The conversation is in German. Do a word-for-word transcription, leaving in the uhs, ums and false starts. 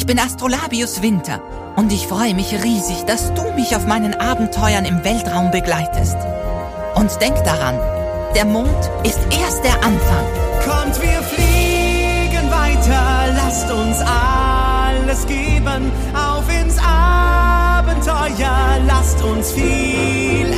Ich bin Astrolabius Winter und ich freue mich riesig, dass du mich auf meinen Abenteuern im Weltraum begleitest. Und denk daran, der Mond ist erst der Anfang. Kommt, wir fliegen weiter, lasst uns alles geben, auf ins Abenteuer, lasst uns viel